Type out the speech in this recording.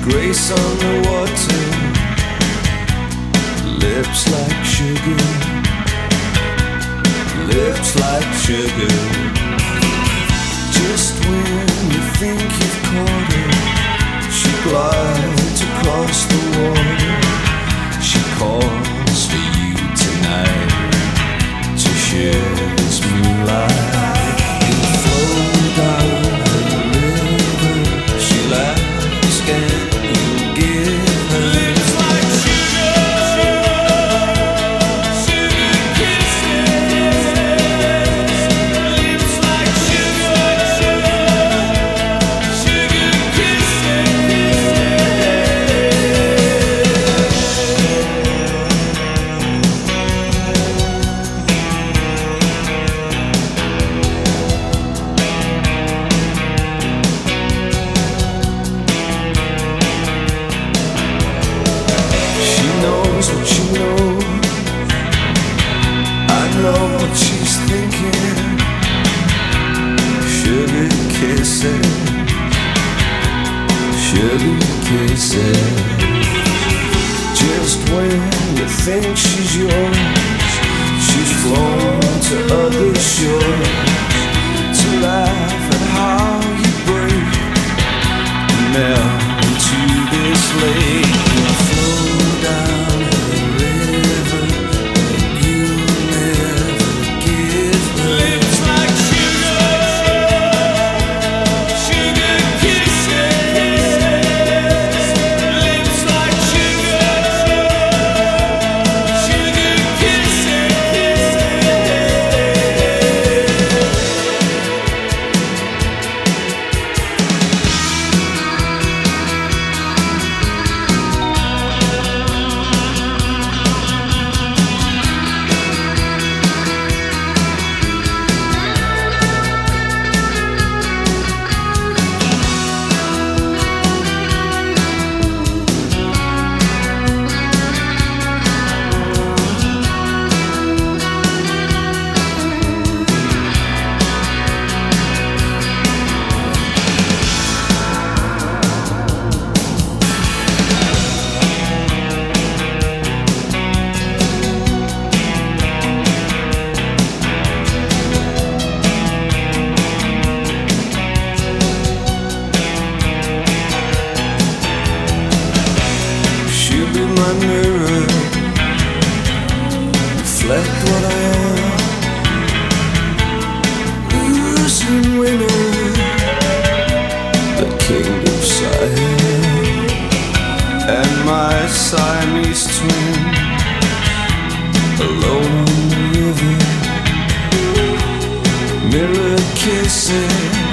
Grace on the water, lips like sugar, lips like sugar. Just when you think you've caught her, she glides across the water. She calls for you tonight to share this moonlight. You flow down the river, she'll ask and you'll give her lips like sugar, sugar kisses. Lips like sugar, sugar kisses. She knows what you know, I know what she's thinking. Sugar kisses, sugar kisses. Just when you think she's yours, she's flown to other shores to laugh at how you break and melt into this lake. You flow down the river, and you never give her lips like sugar, sugar kisses. Lips like sugar, sugar kisses. She'll be my mirror, reflect what I am. Losing winner, the king of Siam, and my Siamese twin, alone on the river. Mirror kissing,